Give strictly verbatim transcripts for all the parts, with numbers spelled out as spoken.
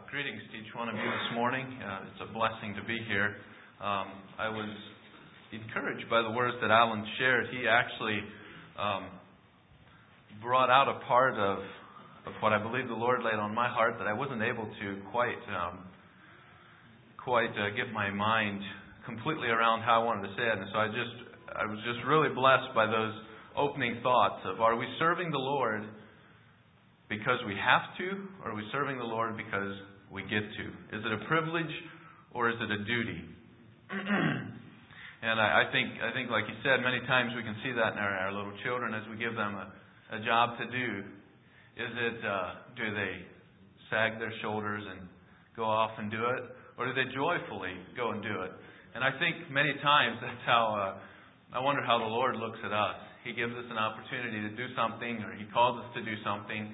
Greetings to each one of you this morning. Uh, it's a blessing to be here. Um, I was encouraged by the words that Alan shared. He actually um, brought out a part of, of what I believe the Lord laid on my heart that I wasn't able to quite um, quite uh, get my mind completely around how I wanted to say it. And so I just I was just really blessed by those opening thoughts of, are we serving the Lord because we have to, or are we serving the Lord because we get to? Is it a privilege or is it a duty? And I, I think, I think, like you said, many times we can see that in our, our little children as we give them a, a job to do. Is it, uh, do they sag their shoulders and go off and do it, or do they joyfully go and do it? And I think many times that's how. Uh, I wonder how the Lord looks at us. He gives us an opportunity to do something, or He calls us to do something.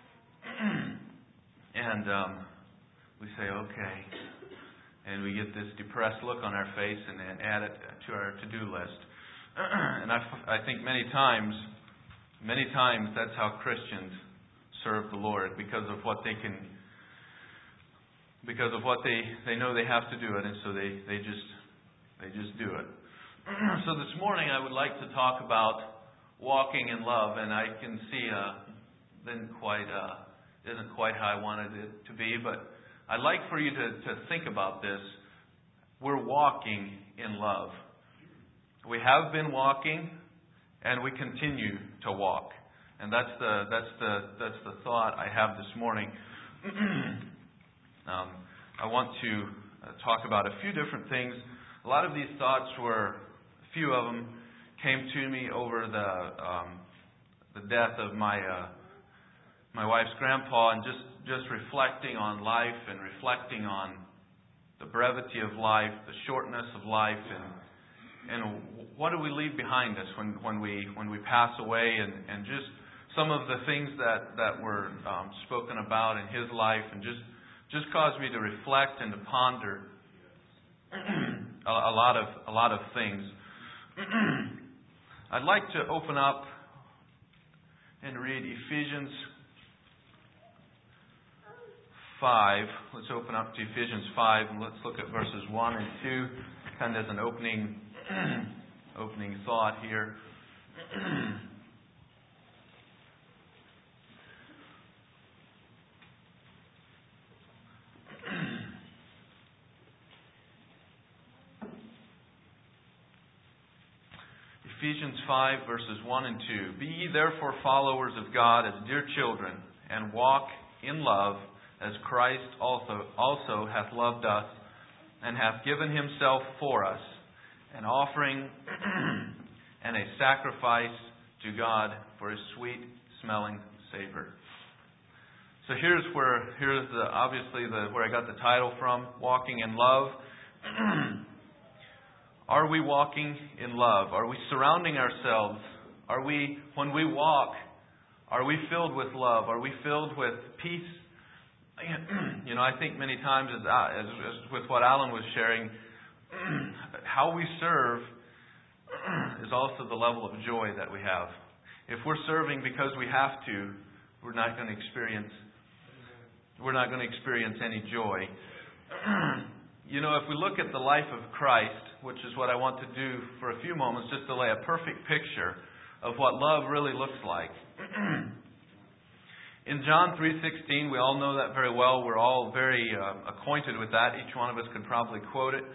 And um, we say, okay. And we get this depressed look on our face and then add it to our to-do list. And I, I think many times, many times that's how Christians serve the Lord, because of what they can, because of what they, they know they have to do it, and so they, they just they just do it. So this morning I would like to talk about walking in love, and I can see uh, didn't quite uh, isn't quite how I wanted it to be, but I'd like for you to, to think about this. We're walking in love. We have been walking, and we continue to walk, and that's the that's the that's the thought I have this morning. um, I want to uh, talk about a few different things. A lot of these thoughts were, a few of them came to me over the um, the death of my uh, my wife's grandpa, and just, just reflecting on life and reflecting on the brevity of life, the shortness of life, and and what do we leave behind us when, when we when we pass away, and, and just some of the things that, that were um, spoken about in his life, and just just caused me to reflect and to ponder a, a lot of a lot of things. I'd like to open up and read Ephesians five. Let's open up to Ephesians five, and let's look at verses one and two, kind of as an opening opening thought here. Ephesians five, verses one and two. Be ye therefore followers of God as dear children, and walk in love, as Christ also also hath loved us, and hath given himself for us, an offering and a sacrifice to God for a sweet smelling savor. So here's where here's the obviously the where I got the title from, Walking in Love. Are we walking in love? Are we surrounding ourselves? Are we, when we walk, are we filled with love? Are we filled with peace? You know, I think many times, as, as, as with what Alan was sharing, how we serve is also the level of joy that we have. If we're serving because we have to, we're not going to experience we're not going to experience any joy. You know, if we look at the life of Christ, which is what I want to do for a few moments, just to lay a perfect picture of what love really looks like. In John three sixteen, we all know that very well. We're all very uh, acquainted with that. Each one of us could probably quote it.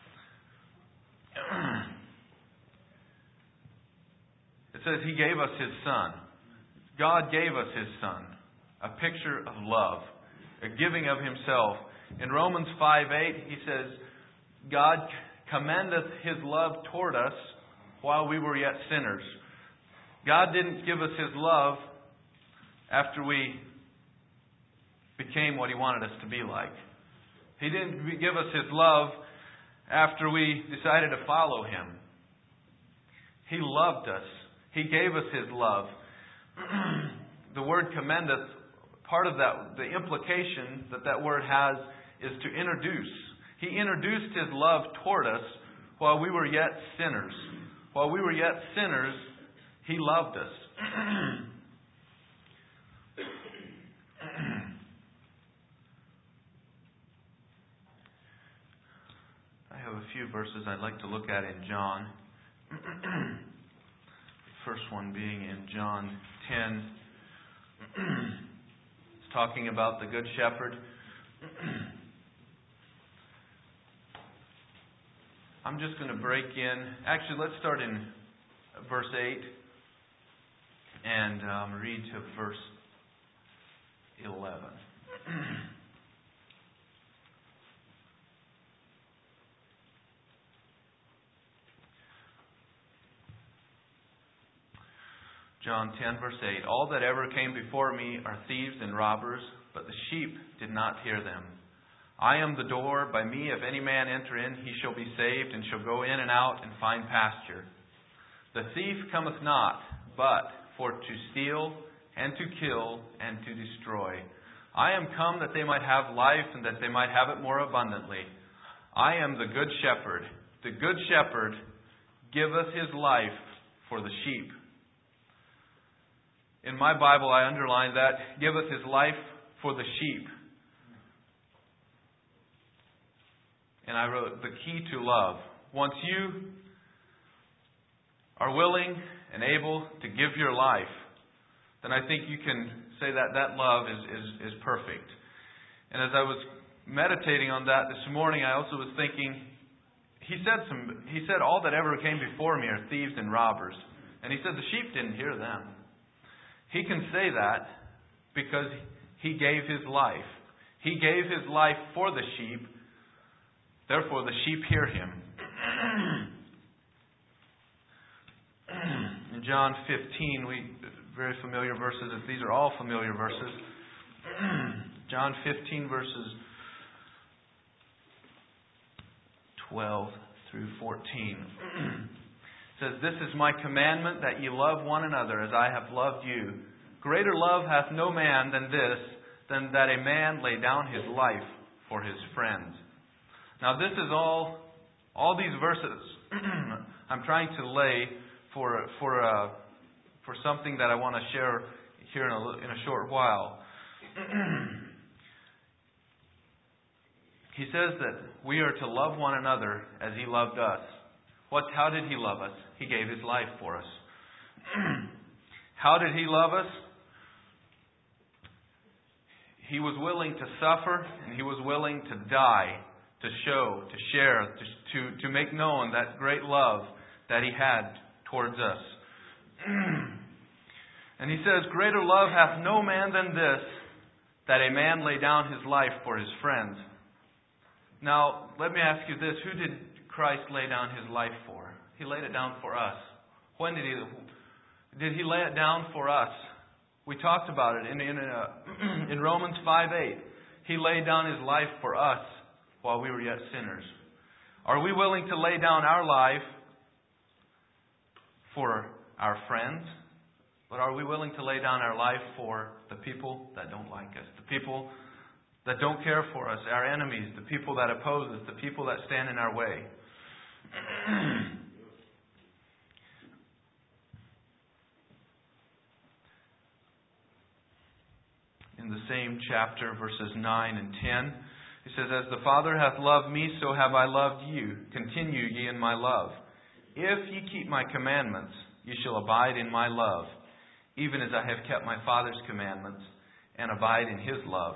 It says He gave us His Son. God gave us His Son. A picture of love. A giving of Himself. In Romans five eight, He says, God commendeth His love toward us while we were yet sinners. God didn't give us His love after we became what He wanted us to be like. He didn't give us His love after we decided to follow Him. He loved us. He gave us His love. The word commendeth, part of that, the implication that that word has is to introduce. He introduced His love toward us while we were yet sinners. While we were yet sinners, He loved us. few verses I'd like to look at in John. First one being in John ten. It's talking about the Good Shepherd. I'm just going to break in. Actually, let's start in verse eight and um, read to verse eleven. John ten, verse eight. All that ever came before me are thieves and robbers, but the sheep did not hear them. I am the door. By me, if any man enter in, he shall be saved, and shall go in and out and find pasture. The thief cometh not, but for to steal, and to kill, and to destroy. I am come that they might have life, and that they might have it more abundantly. I am the good shepherd. The good shepherd giveth his life for the sheep. In my Bible, I underline that, giveth his life for the sheep. And I wrote, the key to love. Once you are willing and able to give your life, then I think you can say that that love is, is, is perfect. And as I was meditating on that this morning, I also was thinking, he said some. He said, all that ever came before me are thieves and robbers. And he said the sheep didn't hear them. He can say that because he gave his life. He gave his life for the sheep. Therefore, the sheep hear him. In John fifteen, we very familiar verses. These are all familiar verses. John fifteen, verses twelve through fourteen. It says, this is my commandment, that ye love one another as I have loved you. Greater love hath no man than this, than that a man lay down his life for his friends. Now this is all, all these verses I'm trying to lay for for uh, for something that I want to share here in a, in a short while. He says that we are to love one another as He loved us. What? How did He love us? He gave His life for us. How did He love us? He was willing to suffer, and He was willing to die, to show, to share, to, to, to make known that great love that He had towards us. And He says, greater love hath no man than this, that a man lay down his life for his friends. Now, let me ask you this. Who did Christ lay down His life for? He laid it down for us. When did He did He lay it down for us? We talked about it in in, uh, in Romans five eight. He laid down His life for us while we were yet sinners. Are we willing to lay down our life for our friends? But are we willing to lay down our life for the people that don't like us? The people that don't care for us, our enemies, the people that oppose us, the people that stand in our way. In the same chapter, verses nine and ten, He says, as the Father hath loved me, so have I loved you. Continue ye in my love. If ye keep my commandments, ye shall abide in my love, even as I have kept my Father's commandments, and abide in His love.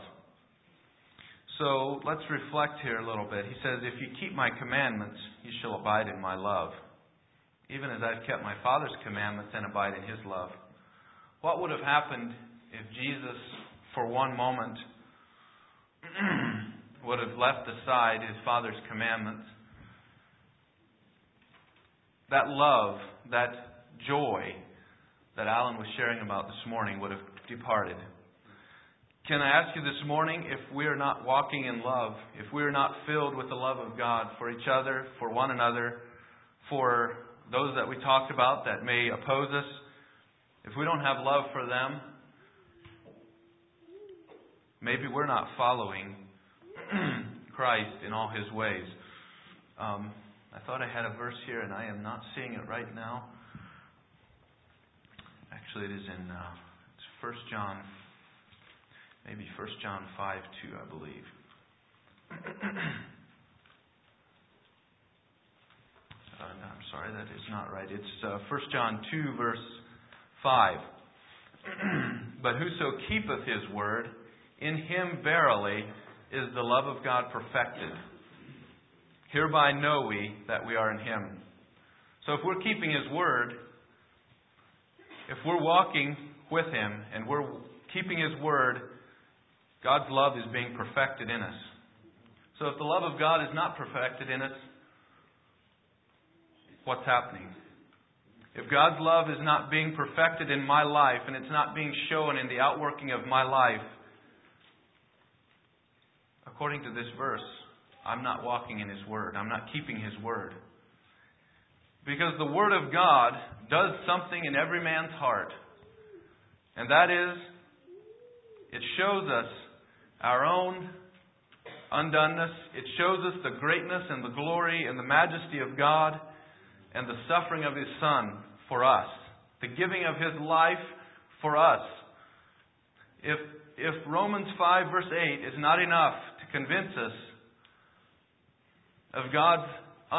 So let's reflect here a little bit. He says, if you keep my commandments, you shall abide in my love, even as I've kept my Father's commandments and abide in His love. What would have happened if Jesus, for one moment, would have left aside His Father's commandments? That love, that joy that Alan was sharing about this morning would have departed. Can I ask you this morning, if we are not walking in love, if we are not filled with the love of God for each other, for one another, for those that we talked about that may oppose us, if we don't have love for them, maybe we're not following Christ in all His ways. Um, I thought I had a verse here, and I am not seeing it right now. Actually, it is in uh, it's First John. Maybe First John five two, I believe. Uh, no, I'm sorry, that is not right. It's uh, First John two, verse five. But whoso keepeth his word, in him verily is the love of God perfected. Hereby know we that we are in him. So if we're keeping his word, if we're walking with him and we're keeping his word, God's love is being perfected in us. So if the love of God is not perfected in us, what's happening? If God's love is not being perfected in my life and it's not being shown in the outworking of my life, according to this verse, I'm not walking in his word. I'm not keeping his word. Because the word of God does something in every man's heart. And that is, it shows us our own undoneness. It shows us the greatness and the glory and the majesty of God and the suffering of his Son for us. The giving of his life for us. If, if Romans five verse eight is not enough to convince us of God's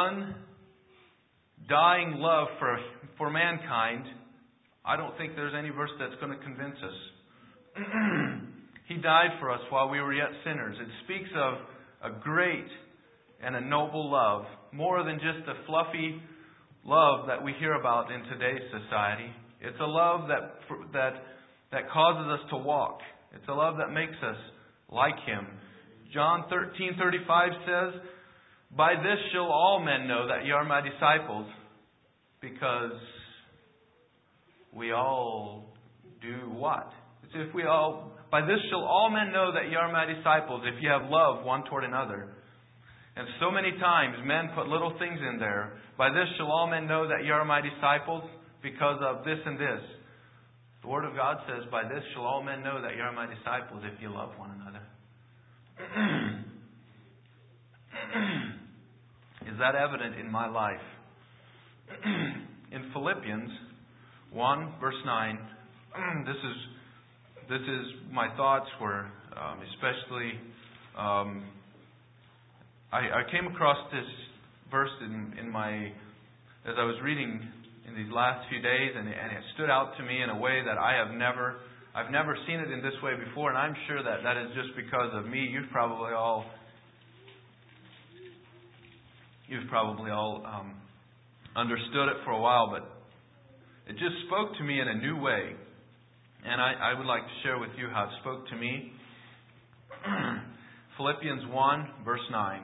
undying love for, for mankind, I don't think there's any verse that's going to convince us. He died for us while we were yet sinners. It speaks of a great and a noble love, more than just a fluffy love that we hear about in today's society. It's a love that that that causes us to walk. It's a love that makes us like him. John thirteen thirty-five says, "By this shall all men know that ye are my disciples, because we all do what?" It's if we all, by this shall all men know that ye are my disciples, if ye have love one toward another. And so many times men put little things in there. By this shall all men know that ye are my disciples, because of this and this. The Word of God says, by this shall all men know that ye are my disciples, if ye love one another. Is that evident in my life? In Philippians one, verse nine, this is this is my thoughts were um, especially. Um, I, I came across this verse in, in my as I was reading in these last few days, and, and it stood out to me in a way that I have never I've never seen it in this way before, and I'm sure that that is just because of me. You've probably all you've probably all um, understood it for a while, but it just spoke to me in a new way. And I, I would like to share with you how it spoke to me. Philippians one, verse nine.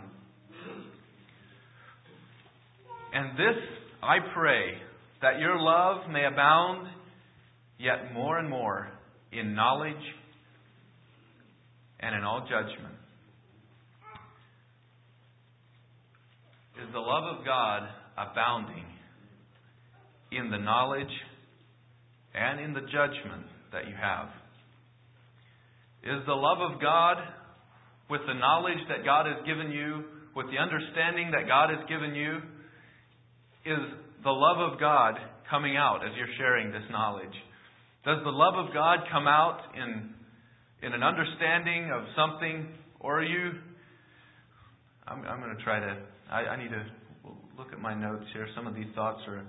And this I pray, that your love may abound yet more and more in knowledge and in all judgment. Is the love of God abounding in the knowledge and in the judgment that you have? Is the love of God, with the knowledge that God has given you, with the understanding that God has given you, is the love of God coming out as you're sharing this knowledge? Does the love of God come out in in an understanding of something, or are you? I'm, I'm going to try to. I, I need to look at my notes here. Some of these thoughts are.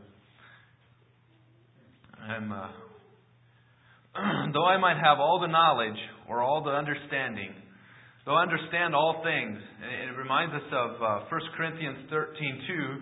I'm. Uh, though I might have all the knowledge or all the understanding, though I understand all things, and it reminds us of uh, First Corinthians thirteen two.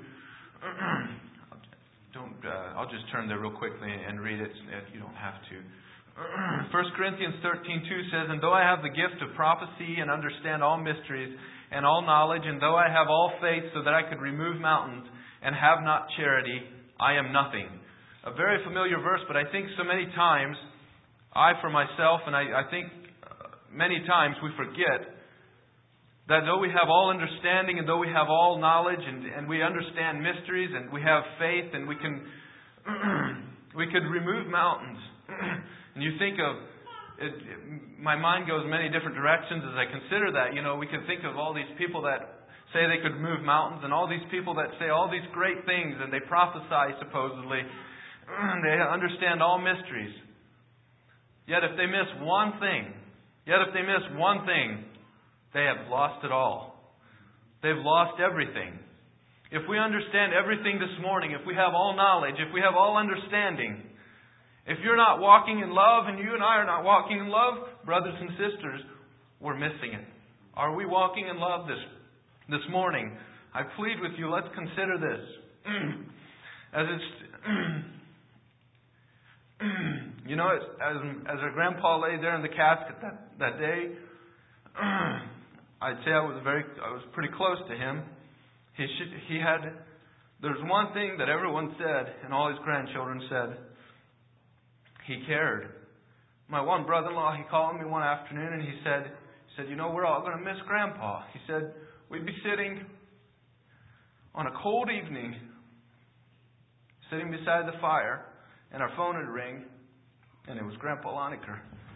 Don't. Uh, I'll just turn there real quickly and read it. You don't have to. First Corinthians thirteen two says, "And though I have the gift of prophecy and understand all mysteries and all knowledge, and though I have all faith so that I could remove mountains and have not charity, I am nothing." A very familiar verse, but I think so many times, I for myself, and I, I think many times we forget that though we have all understanding and though we have all knowledge and, and we understand mysteries and we have faith and we can we could remove mountains. And you think of it, it, my mind goes many different directions as I consider that. You know, we can think of all these people that say they could move mountains, and all these people that say all these great things, and they prophesy supposedly. They understand all mysteries. Yet if they miss one thing, yet if they miss one thing, they have lost it all. They've lost everything. if we understand everything this morning, if we have all knowledge, if we have all understanding, if you're not walking in love and you and I are not walking in love, brothers and sisters, we're missing it. Are we walking in love this, this morning? I plead with you, let's consider this. As it's, you know, as, as our grandpa lay there in the casket that, that day, I'd say I was very, I was pretty close to him. He should, he had, there's one thing that everyone said, and all his grandchildren said. He cared. My one brother-in-law, he called me one afternoon and he said, he said, you know, we're all going to miss Grandpa. He said, we'd be sitting on a cold evening, sitting beside the fire, and our phone would ring, and it was Grandpa Lonecker.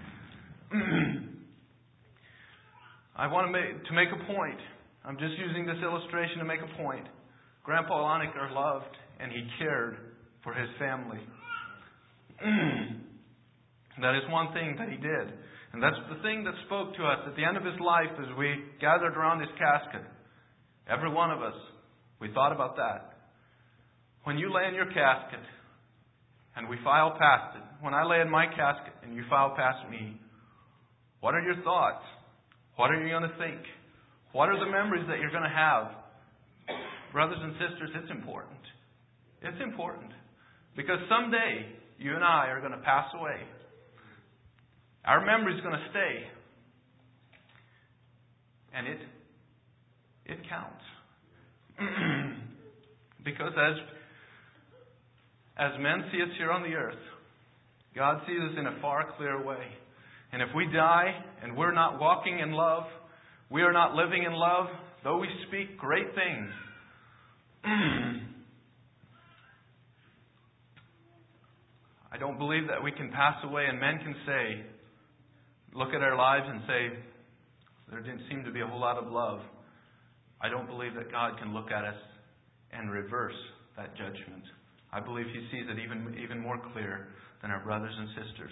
I want to make, to make a point. I'm just using this illustration to make a point. Grandpa Lonecker loved and he cared for his family. That is one thing that he did. And that's the thing that spoke to us at the end of his life as we gathered around his casket. Every one of us, we thought about that. When you lay in your casket and we file past it, when I lay in my casket and you file past me, what are your thoughts? What are you going to think? What are the memories that you're going to have? Brothers and sisters, it's important. It's important. Because someday, you and I are going to pass away. Our memory is going to stay. And it it counts. Because as as men see us here on the earth, God sees us in a far clearer way. And if we die and we're not walking in love, we are not living in love, though we speak great things, I don't believe that we can pass away and men can say, look at our lives and say, there didn't seem to be a whole lot of love. I don't believe that God can look at us and reverse that judgment. I believe He sees it even, even more clear than our brothers and sisters.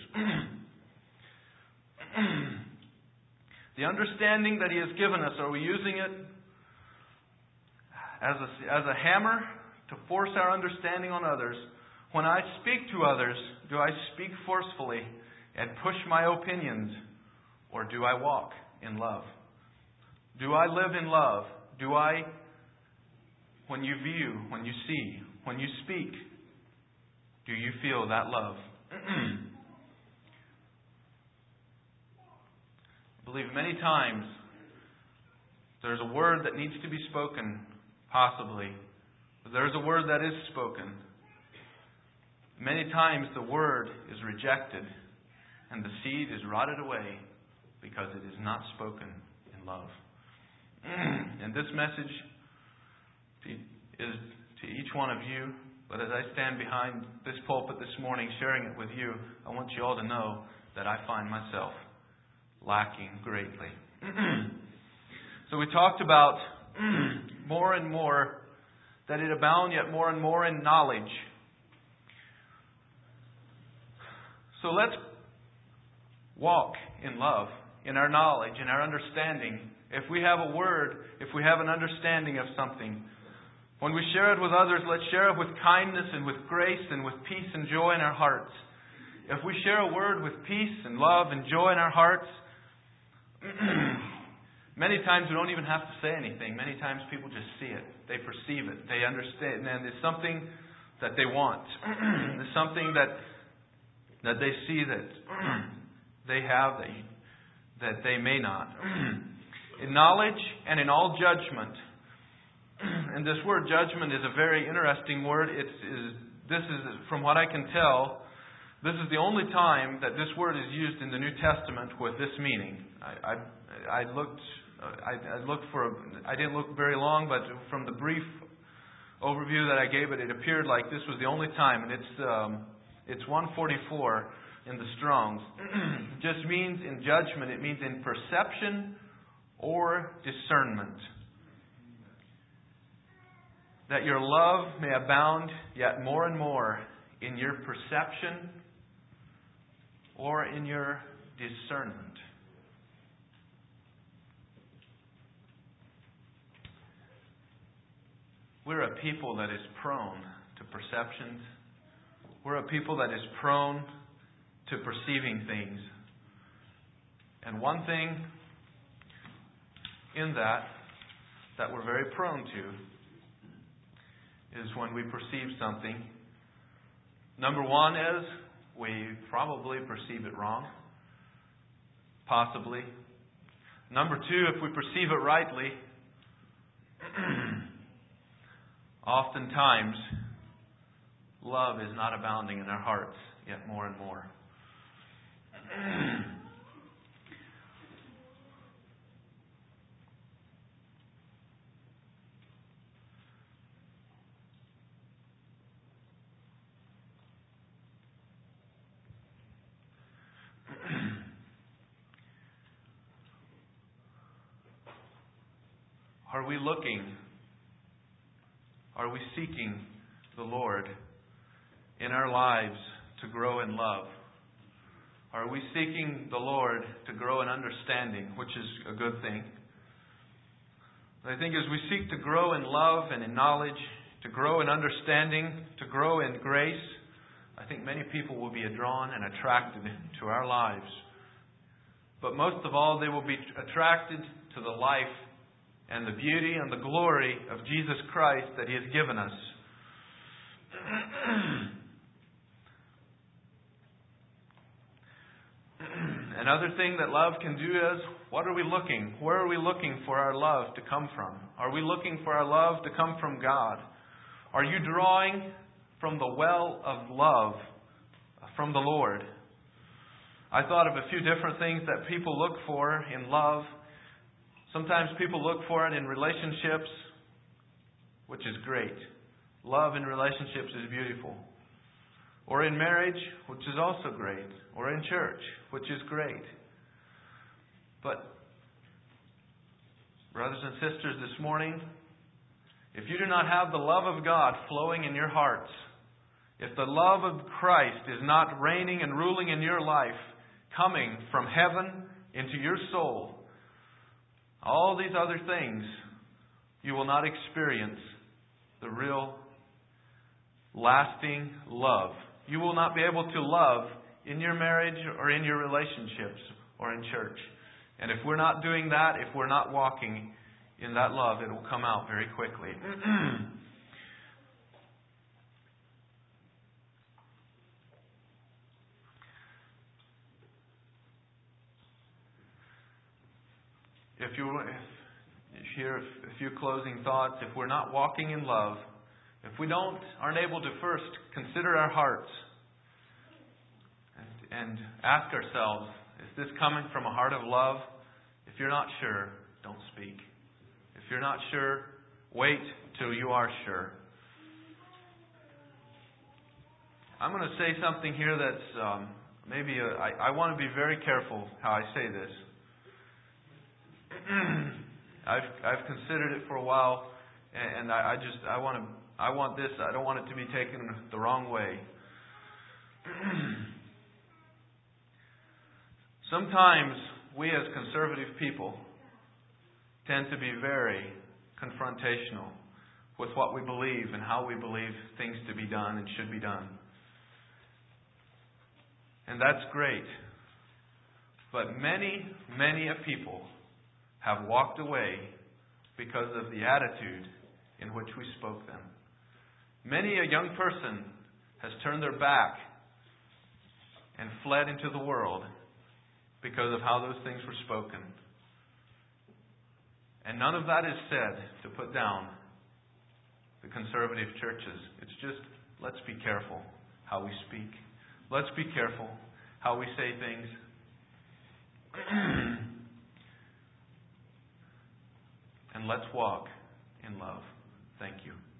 The understanding that He has given us, are we using it as a, as a hammer to force our understanding on others? When I speak to others, do I speak forcefully and push my opinions, or do I walk in love? Do I live in love? Do I, when you view, when you see, when you speak, do you feel that love? I believe many times there's a word that needs to be spoken, possibly. But there's a word that is spoken. Many times the word is rejected and the seed is rotted away because it is not spoken in love. And this message is to each one of you. But as I stand behind this pulpit this morning sharing it with you, I want you all to know that I find myself lacking greatly. So we talked about more and more, that it abound yet more and more in knowledge. So let's walk in love, in our knowledge, in our understanding. If we have a word, if we have an understanding of something, when we share it with others, let's share it with kindness and with grace and with peace and joy in our hearts. If we share a word with peace and love and joy in our hearts, many times we don't even have to say anything. Many times people just see it. They perceive it. They understand. And it's something that they want. It's something that that they see that they have that, that they may not. In knowledge and in all judgment. And this word judgment is a very interesting word. It's, is, this is, from what I can tell, this is the only time that this word is used in the New Testament with this meaning. I, I, I looked, I, I looked for, a, I didn't look very long, but from the brief overview that I gave it, it appeared like this was the only time, and it's, um, it's one forty-four in the Strong's. It just means in judgment. It means in perception or discernment. That your love may abound yet more and more in your perception or in your discernment. we're a people that is prone to perceptions. We're a people that is prone to perceiving things. And one thing in that that we're very prone to is when we perceive something. Number one is we probably perceive it wrong. Possibly. Number two, if we perceive it rightly, oftentimes love is not abounding in our hearts, yet more and more. Are we looking? Are we seeking the Lord in our lives to grow in love? Are we seeking the Lord to grow in understanding, which is a good thing? I think as we seek to grow in love and in knowledge, to grow in understanding, to grow in grace, I think many people will be drawn and attracted to our lives. But most of all, they will be attracted to the life and the beauty and the glory of Jesus Christ that He has given us. Another thing that love can do is, what are we looking? Where are we looking for our love to come from? Are we looking for our love to come from God? Are you drawing from the well of love from the Lord? I thought of a few different things that people look for in love. Sometimes people look for it in relationships, which is great. Love in relationships is beautiful. Or in marriage, which is also great. Or in church, which is great. But, brothers and sisters, this morning, if you do not have the love of God flowing in your hearts, if the love of Christ is not reigning and ruling in your life, coming from heaven into your soul, all these other things, you will not experience the real, lasting love. You will not be able to love in your marriage or in your relationships or in church. And if we're not doing that, if we're not walking in that love, it will come out very quickly. If you if, hear a few closing thoughts, if we're not walking in love, if we don't aren't able to first consider our hearts and, and ask ourselves, is this coming from a heart of love? If you're not sure, don't speak. If you're not sure, wait till you are sure. I'm going to say something here that's um, maybe a, I, I want to be very careful how I say this. I've I've considered it for a while, and I, I just I want to I want this. I don't want it to be taken the wrong way. Sometimes we as conservative people tend to be very confrontational with what we believe and how we believe things to be done and should be done. And that's great. But many, many a people have walked away because of the attitude in which we spoke them. Many a young person has turned their back and fled into the world because of how those things were spoken. And none of that is said to put down the conservative churches. It's just, let's be careful how we speak. Let's be careful how we say things. And let's walk in love. Thank you.